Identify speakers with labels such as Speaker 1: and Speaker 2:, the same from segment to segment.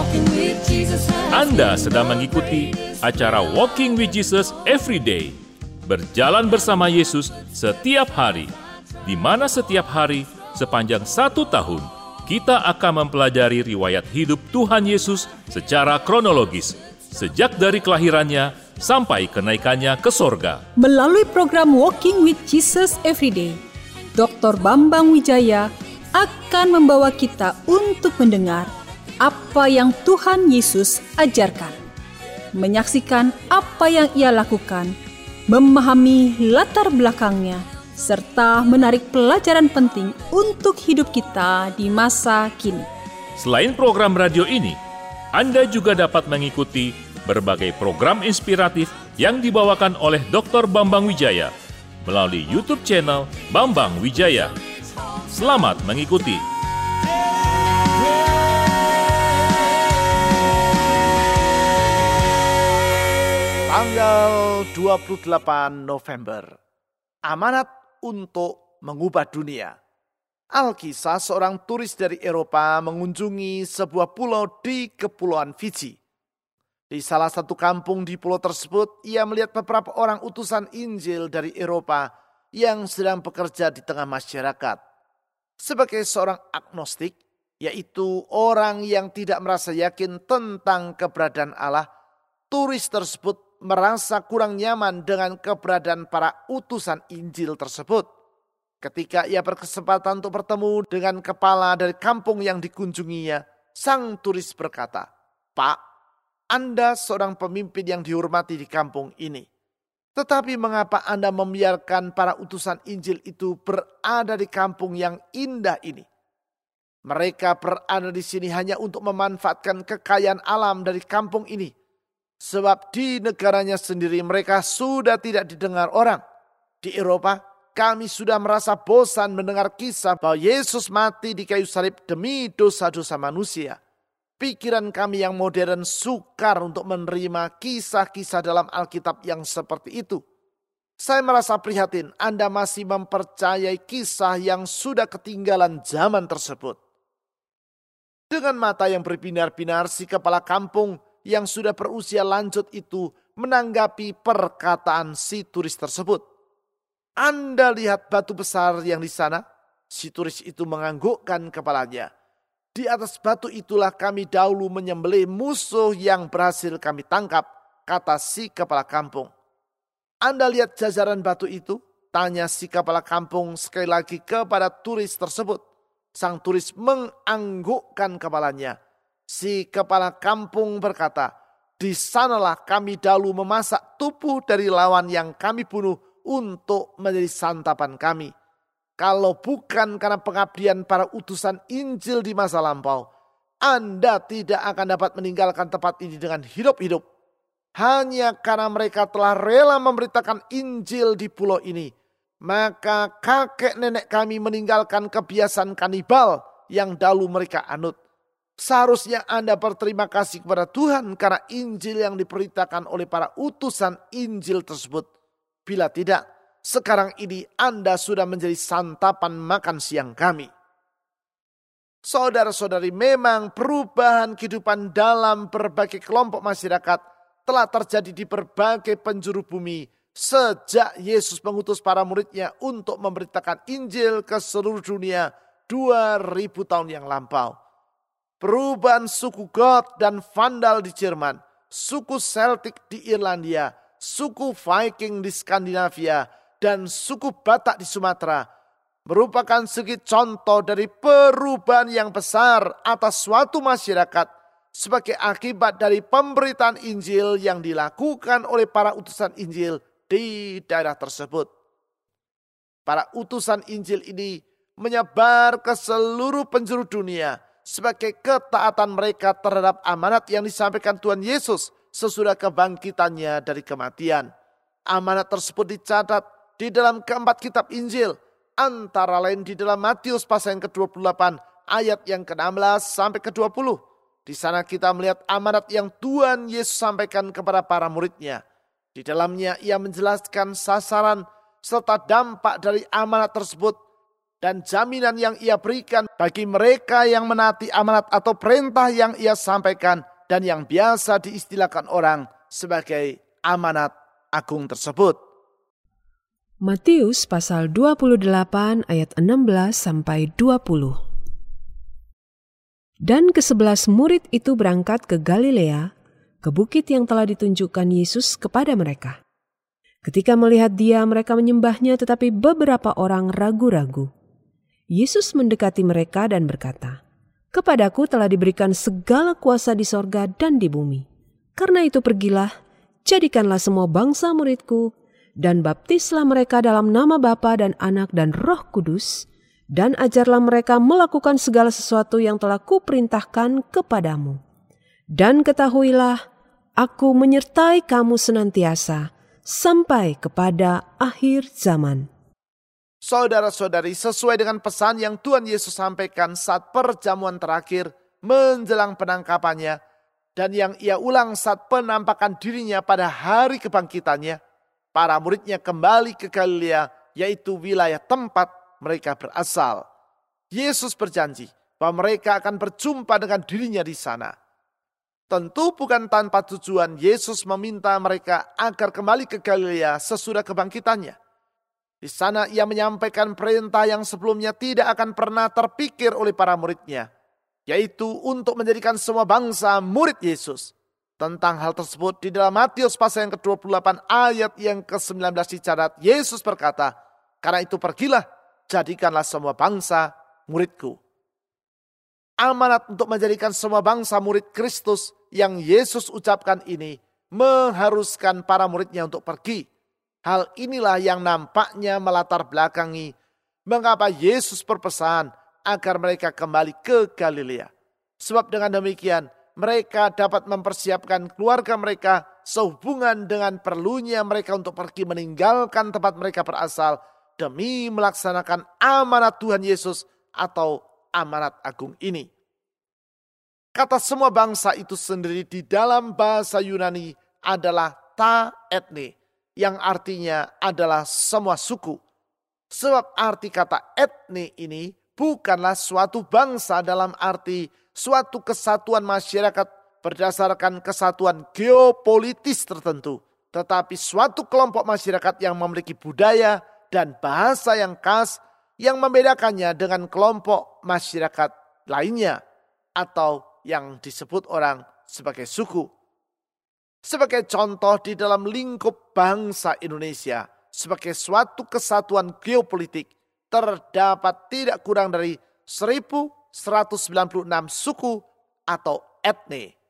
Speaker 1: Anda sedang mengikuti acara Walking with Jesus Every Day. Berjalan bersama Yesus setiap hari, di mana setiap hari sepanjang 1 tahun, kita akan mempelajari riwayat hidup Tuhan Yesus secara kronologis, sejak dari kelahirannya sampai kenaikannya ke sorga.
Speaker 2: Melalui program Walking with Jesus Every Day, Dr. Bambang Wijaya akan membawa kita untuk mendengar apa yang Tuhan Yesus ajarkan, menyaksikan apa yang Ia lakukan, memahami latar belakangnya, serta menarik pelajaran penting untuk hidup kita di masa kini.
Speaker 1: Selain program radio ini, Anda juga dapat mengikuti berbagai program inspiratif yang dibawakan oleh Dr. Bambang Wijaya melalui YouTube channel Bambang Wijaya. Selamat mengikuti.
Speaker 3: Tanggal 28 November, amanat untuk mengubah dunia. Alkisah seorang turis dari Eropa mengunjungi sebuah pulau di Kepulauan Fiji. Di salah satu kampung di pulau tersebut, ia melihat beberapa orang utusan Injil dari Eropa yang sedang bekerja di tengah masyarakat. Sebagai seorang agnostik, yaitu orang yang tidak merasa yakin tentang keberadaan Allah, turis tersebut merasa kurang nyaman dengan keberadaan para utusan Injil tersebut. Ketika ia berkesempatan untuk bertemu dengan kepala dari kampung yang dikunjunginya, sang turis berkata, "Pak, Anda seorang pemimpin yang dihormati di kampung ini. Tetapi mengapa Anda membiarkan para utusan Injil itu berada di kampung yang indah ini? Mereka berada di sini hanya untuk memanfaatkan kekayaan alam dari kampung ini. Sebab di negaranya sendiri mereka sudah tidak didengar orang. Di Eropa, kami sudah merasa bosan mendengar kisah bahwa Yesus mati di kayu salib demi dosa-dosa manusia. Pikiran kami yang modern sukar untuk menerima kisah-kisah dalam Alkitab yang seperti itu. Saya merasa prihatin Anda masih mempercayai kisah yang sudah ketinggalan zaman tersebut." Dengan mata yang berbinar-binar, si kepala kampung yang sudah berusia lanjut itu menanggapi perkataan si turis tersebut. "Anda lihat batu besar yang di sana?" Si turis itu menganggukkan kepalanya. "Di atas batu itulah kami dahulu menyembelih musuh yang berhasil kami tangkap," kata si kepala kampung. "Anda lihat jajaran batu itu?" tanya si kepala kampung sekali lagi kepada turis tersebut. Sang turis menganggukkan kepalanya. Si kepala kampung berkata, "Di sanalah kami dahulu memasak tubuh dari lawan yang kami bunuh untuk menjadi santapan kami. Kalau bukan karena pengabdian para utusan Injil di masa lampau, Anda tidak akan dapat meninggalkan tempat ini dengan hidup-hidup. Hanya karena mereka telah rela memberitakan Injil di pulau ini, maka kakek nenek kami meninggalkan kebiasaan kanibal yang dahulu mereka anut. Seharusnya Anda berterima kasih kepada Tuhan karena Injil yang diberitakan oleh para utusan Injil tersebut. Bila tidak, sekarang ini Anda sudah menjadi santapan makan siang kami." Saudara-saudari, memang perubahan kehidupan dalam berbagai kelompok masyarakat telah terjadi di berbagai penjuru bumi sejak Yesus mengutus para muridnya untuk memberitakan Injil ke seluruh dunia 2000 tahun yang lampau. Perubahan suku Goth dan Vandal di Jerman, suku Celtic di Irlandia, suku Viking di Skandinavia, dan suku Batak di Sumatera merupakan segi contoh dari perubahan yang besar atas suatu masyarakat sebagai akibat dari pemberitaan Injil yang dilakukan oleh para utusan Injil di daerah tersebut. Para utusan Injil ini menyebar ke seluruh penjuru dunia sebagai ketaatan mereka terhadap amanat yang disampaikan Tuhan Yesus sesudah kebangkitannya dari kematian. Amanat tersebut dicatat di dalam keempat kitab Injil, antara lain di dalam Matius pasal yang ke-28 ayat yang ke-16 sampai ke-20. Di sana kita melihat amanat yang Tuhan Yesus sampaikan kepada para muridnya. Di dalamnya ia menjelaskan sasaran serta dampak dari amanat tersebut dan jaminan yang ia berikan bagi mereka yang menaati amanat atau perintah yang ia sampaikan dan yang biasa diistilahkan orang sebagai amanat agung tersebut.
Speaker 4: Matius pasal 28 ayat 16 sampai 20. Dan ke-11 murid itu berangkat ke Galilea, ke bukit yang telah ditunjukkan Yesus kepada mereka. Ketika melihat Dia, mereka menyembahnya, tetapi beberapa orang ragu-ragu. Yesus mendekati mereka dan berkata, "Kepadaku telah diberikan segala kuasa di sorga dan di bumi. Karena itu pergilah, jadikanlah semua bangsa muridku, dan baptislah mereka dalam nama Bapa dan Anak dan Roh Kudus, dan ajarlah mereka melakukan segala sesuatu yang telah kuperintahkan kepadamu. Dan ketahuilah, aku menyertai kamu senantiasa, sampai kepada akhir zaman."
Speaker 3: Saudara-saudari, sesuai dengan pesan yang Tuhan Yesus sampaikan saat perjamuan terakhir menjelang penangkapannya, dan yang ia ulang saat penampakan dirinya pada hari kebangkitannya, para muridnya kembali ke Galilea, yaitu wilayah tempat mereka berasal. Yesus berjanji bahwa mereka akan berjumpa dengan dirinya di sana. Tentu bukan tanpa tujuan Yesus meminta mereka agar kembali ke Galilea sesudah kebangkitannya. Di sana ia menyampaikan perintah yang sebelumnya tidak akan pernah terpikir oleh para muridnya, yaitu untuk menjadikan semua bangsa murid Yesus. Tentang hal tersebut di dalam Matius pasal yang ke-28 ayat yang ke-19 dicatat, Yesus berkata, "Karena itu pergilah, jadikanlah semua bangsa muridku." Amanat untuk menjadikan semua bangsa murid Kristus yang Yesus ucapkan ini mengharuskan para muridnya untuk pergi. Hal inilah yang nampaknya melatar belakangi mengapa Yesus berpesan agar mereka kembali ke Galilea. Sebab dengan demikian mereka dapat mempersiapkan keluarga mereka sehubungan dengan perlunya mereka untuk pergi meninggalkan tempat mereka berasal demi melaksanakan amanat Tuhan Yesus atau amanat agung ini. Kata semua bangsa itu sendiri di dalam bahasa Yunani adalah ta etne, yang artinya adalah semua suku. Sebab arti kata etne ini bukanlah suatu bangsa dalam arti suatu kesatuan masyarakat berdasarkan kesatuan geopolitis tertentu, tetapi suatu kelompok masyarakat yang memiliki budaya dan bahasa yang khas yang membedakannya dengan kelompok masyarakat lainnya atau yang disebut orang sebagai suku. Sebagai contoh di dalam lingkup bangsa Indonesia, sebagai suatu kesatuan geopolitik, terdapat tidak kurang dari 1.196 suku atau etne.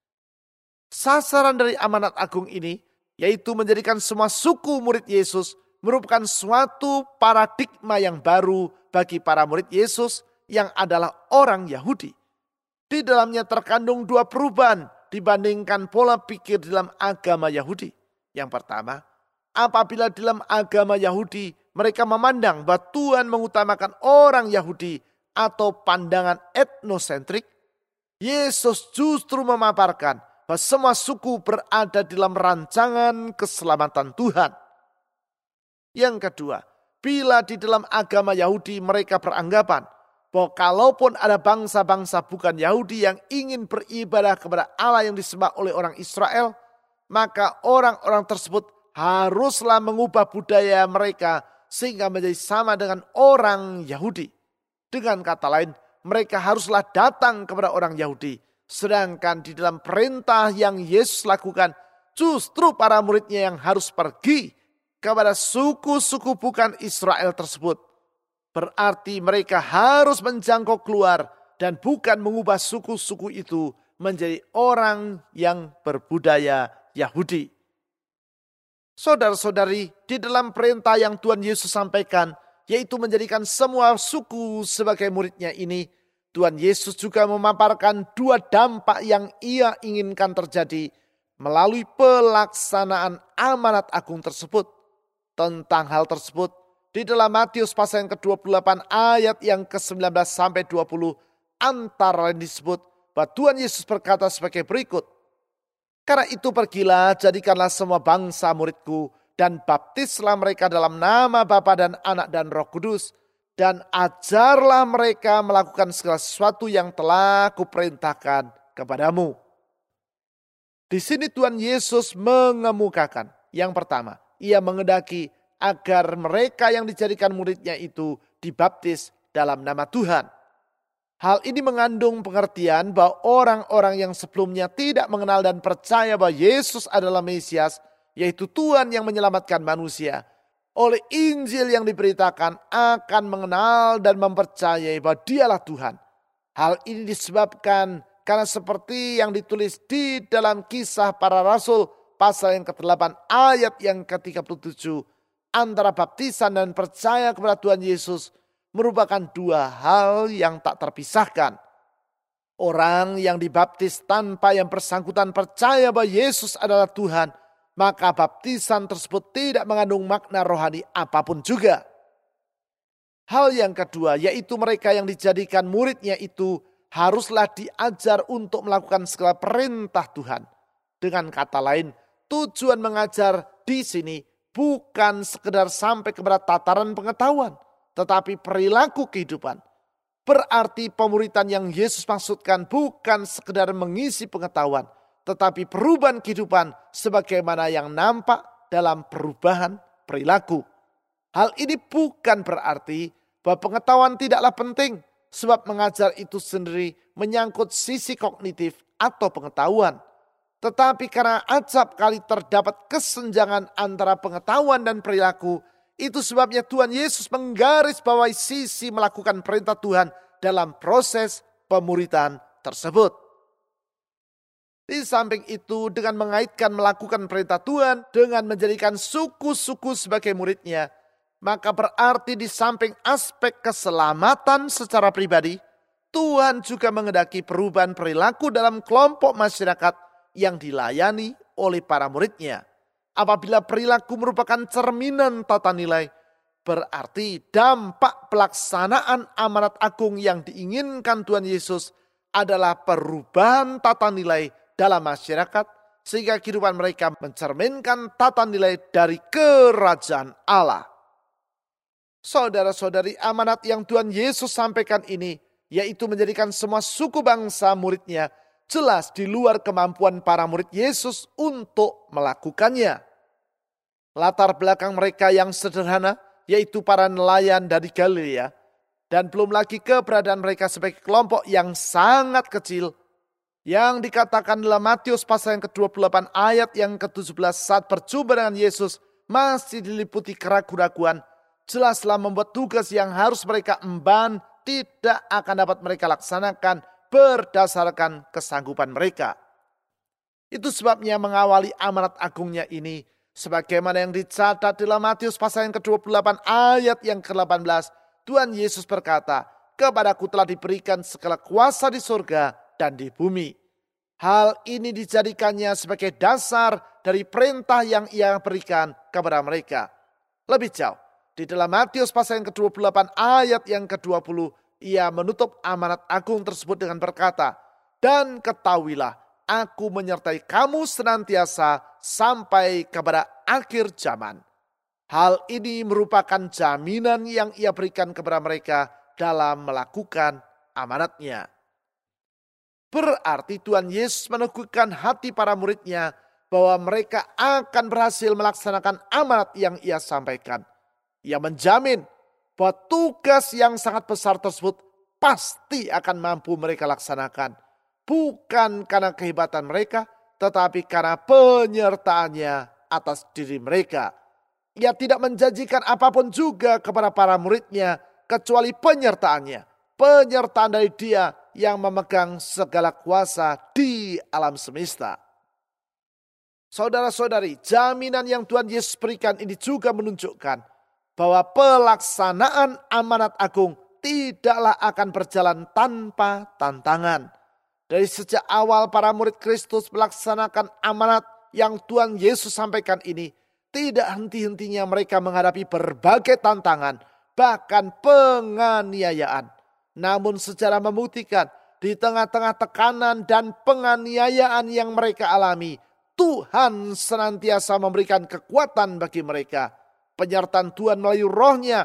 Speaker 3: Sasaran dari amanat agung ini, yaitu menjadikan semua suku murid Yesus, merupakan suatu paradigma yang baru bagi para murid Yesus yang adalah orang Yahudi. Di dalamnya terkandung dua perubahan dibandingkan pola pikir dalam agama Yahudi. Yang pertama, apabila dalam agama Yahudi mereka memandang bahwa Tuhan mengutamakan orang Yahudi atau pandangan etnosentrik, Yesus justru memaparkan bahwa semua suku berada dalam rancangan keselamatan Tuhan. Yang kedua, bila di dalam agama Yahudi mereka beranggapan bahwa kalaupun ada bangsa-bangsa bukan Yahudi yang ingin beribadah kepada Allah yang disembah oleh orang Israel, maka orang-orang tersebut haruslah mengubah budaya mereka sehingga menjadi sama dengan orang Yahudi. Dengan kata lain, mereka haruslah datang kepada orang Yahudi. Sedangkan di dalam perintah yang Yesus lakukan, justru para muridnya yang harus pergi kepada suku-suku bukan Israel tersebut. Berarti mereka harus menjangkau keluar dan bukan mengubah suku-suku itu menjadi orang yang berbudaya Yahudi. Saudara-saudari, di dalam perintah yang Tuhan Yesus sampaikan, yaitu menjadikan semua suku sebagai muridnya ini, Tuhan Yesus juga memaparkan dua dampak yang ia inginkan terjadi melalui pelaksanaan amanat agung tersebut. Tentang hal tersebut, di dalam Matius pasal yang ke-28 ayat yang ke-19 sampai 20 antara lain disebut bahwa Tuhan Yesus berkata sebagai berikut. Karena itu pergilah, jadikanlah semua bangsa muridku dan baptislah mereka dalam nama Bapa dan Anak dan Roh Kudus dan ajarlah mereka melakukan segala sesuatu yang telah kuperintahkan kepadamu. Di sini Tuhan Yesus mengemukakan, yang pertama, ia menghendaki agar mereka yang dijadikan muridnya itu dibaptis dalam nama Tuhan. Hal ini mengandung pengertian bahwa orang-orang yang sebelumnya tidak mengenal dan percaya bahwa Yesus adalah Mesias, yaitu Tuhan yang menyelamatkan manusia, oleh Injil yang diberitakan akan mengenal dan mempercayai bahwa Dialah Tuhan. Hal ini disebabkan karena seperti yang ditulis di dalam Kisah Para Rasul pasal yang ke-8 ayat yang ke-37, antara baptisan dan percaya kepada Tuhan Yesus merupakan dua hal yang tak terpisahkan. Orang yang dibaptis tanpa yang bersangkutan percaya bahwa Yesus adalah Tuhan, maka baptisan tersebut tidak mengandung makna rohani apapun juga. Hal yang kedua, yaitu mereka yang dijadikan muridnya itu haruslah diajar untuk melakukan segala perintah Tuhan. Dengan kata lain, tujuan mengajar di sini bukan sekedar sampai kepada tataran pengetahuan, tetapi perilaku kehidupan. Berarti pemuridan yang Yesus maksudkan bukan sekedar mengisi pengetahuan, tetapi perubahan kehidupan sebagaimana yang nampak dalam perubahan perilaku. Hal ini bukan berarti bahwa pengetahuan tidaklah penting, sebab mengajar itu sendiri menyangkut sisi kognitif atau pengetahuan. Tetapi karena acap kali terdapat kesenjangan antara pengetahuan dan perilaku, itu sebabnya Tuhan Yesus menggarisbawahi sisi melakukan perintah Tuhan dalam proses pemuridan tersebut. Di samping itu, dengan mengaitkan melakukan perintah Tuhan dengan menjadikan suku-suku sebagai muridnya, maka berarti di samping aspek keselamatan secara pribadi, Tuhan juga menghendaki perubahan perilaku dalam kelompok masyarakat yang dilayani oleh para muridnya. Apabila perilaku merupakan cerminan tata nilai, berarti dampak pelaksanaan amanat agung yang diinginkan Tuhan Yesus adalah perubahan tata nilai dalam masyarakat, sehingga kehidupan mereka mencerminkan tata nilai dari kerajaan Allah. Saudara-saudari, amanat yang Tuhan Yesus sampaikan ini, yaitu menjadikan semua suku bangsa muridnya, jelas di luar kemampuan para murid Yesus untuk melakukannya. Latar belakang mereka yang sederhana, yaitu para nelayan dari Galilea, dan belum lagi keberadaan mereka sebagai kelompok yang sangat kecil, yang dikatakan dalam Matius pasal yang ke-28 ayat yang ke-17 saat berjumpa dengan Yesus masih diliputi keraguan-raguan, jelaslah membuat tugas yang harus mereka emban tidak akan dapat mereka laksanakan berdasarkan kesanggupan mereka. Itu sebabnya mengawali amanat agungnya ini, sebagaimana yang dicatat dalam Matius pasal yang ke-28 ayat yang ke-18, Tuhan Yesus berkata, "Kepadaku telah diberikan segala kuasa di surga dan di bumi." Hal ini dijadikannya sebagai dasar dari perintah yang ia berikan kepada mereka. Lebih jauh, di dalam Matius pasal yang ke-28 ayat yang ke-20, ia menutup amanat agung tersebut dengan berkata, "Dan ketahuilah, aku menyertai kamu senantiasa sampai kepada akhir zaman." Hal ini merupakan jaminan yang ia berikan kepada mereka dalam melakukan amanatnya. Berarti Tuhan Yesus meneguhkan hati para muridnya bahwa mereka akan berhasil melaksanakan amanat yang ia sampaikan. Ia menjamin bahwa tugas yang sangat besar tersebut pasti akan mampu mereka laksanakan. Bukan karena kehebatan mereka, tetapi karena penyertaannya atas diri mereka. Ia tidak menjanjikan apapun juga kepada para muridnya kecuali penyertaannya. Penyertaan dari Dia yang memegang segala kuasa di alam semesta. Saudara-saudari, jaminan yang Tuhan Yesus berikan ini juga menunjukkan bahwa pelaksanaan amanat agung tidaklah akan berjalan tanpa tantangan. Dari sejak awal para murid Kristus melaksanakan amanat yang Tuhan Yesus sampaikan ini, tidak henti-hentinya mereka menghadapi berbagai tantangan, bahkan penganiayaan. Namun secara membuktikan di tengah-tengah tekanan dan penganiayaan yang mereka alami, Tuhan senantiasa memberikan kekuatan bagi mereka. Penyertaan Tuhan melalui Roh-Nya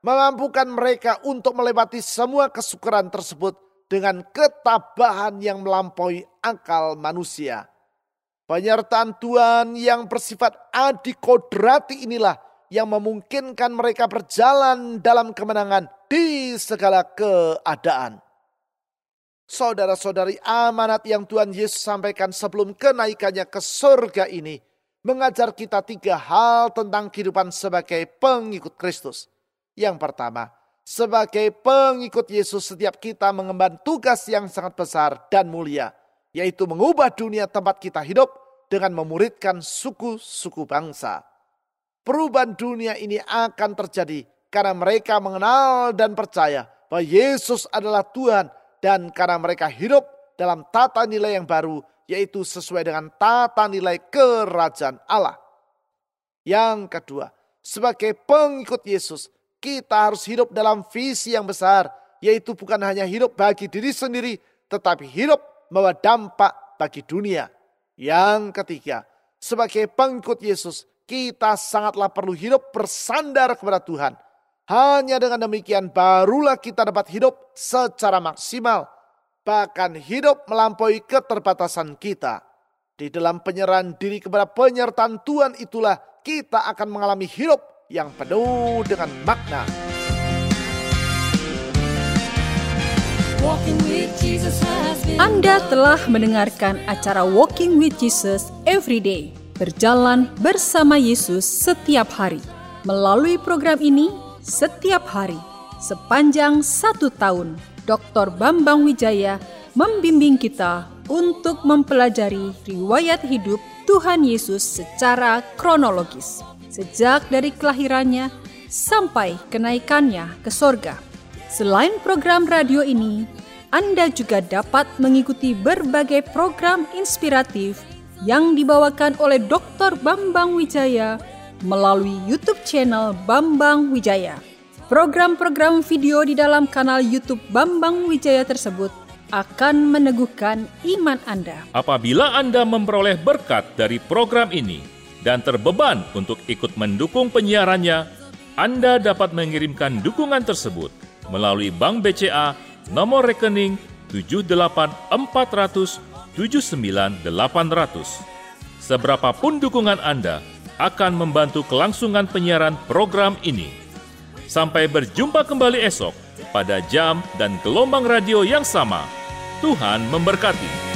Speaker 3: memampukan mereka untuk melewati semua kesukaran tersebut dengan ketabahan yang melampaui akal manusia. Penyertaan Tuhan yang bersifat adikodrati inilah yang memungkinkan mereka berjalan dalam kemenangan di segala keadaan. Saudara-saudari, amanat yang Tuhan Yesus sampaikan sebelum kenaikannya ke surga ini mengajar kita 3 hal tentang kehidupan sebagai pengikut Kristus. Yang pertama, sebagai pengikut Yesus setiap kita mengemban tugas yang sangat besar dan mulia, yaitu mengubah dunia tempat kita hidup dengan memuridkan suku-suku bangsa. Perubahan dunia ini akan terjadi karena mereka mengenal dan percaya bahwa Yesus adalah Tuhan dan karena mereka hidup dalam tata nilai yang baru, yaitu sesuai dengan tata nilai kerajaan Allah. Yang kedua, sebagai pengikut Yesus, kita harus hidup dalam visi yang besar, yaitu bukan hanya hidup bagi diri sendiri, tetapi hidup membawa dampak bagi dunia. Yang ketiga, sebagai pengikut Yesus, kita sangatlah perlu hidup bersandar kepada Tuhan. Hanya dengan demikian barulah kita dapat hidup secara maksimal, bahkan hidup melampaui keterbatasan kita. Di dalam penyerahan diri kepada penyertaan Tuhan itulah kita akan mengalami hidup yang penuh dengan makna.
Speaker 2: Anda telah mendengarkan acara Walking with Jesus Everyday, berjalan bersama Yesus setiap hari. Melalui program ini, setiap hari, sepanjang 1 tahun, Dr. Bambang Wijaya membimbing kita untuk mempelajari riwayat hidup Tuhan Yesus secara kronologis, sejak dari kelahirannya sampai kenaikannya ke sorga. Selain program radio ini, Anda juga dapat mengikuti berbagai program inspiratif yang dibawakan oleh Dr. Bambang Wijaya melalui YouTube channel Bambang Wijaya. Program-program video di dalam kanal YouTube Bambang Wijaya tersebut akan meneguhkan iman Anda.
Speaker 1: Apabila Anda memperoleh berkat dari program ini dan terbeban untuk ikut mendukung penyiarannya, Anda dapat mengirimkan dukungan tersebut melalui Bank BCA nomor rekening 7840079800. Seberapapun dukungan Anda akan membantu kelangsungan penyiaran program ini. Sampai berjumpa kembali esok pada jam dan gelombang radio yang sama. Tuhan memberkati.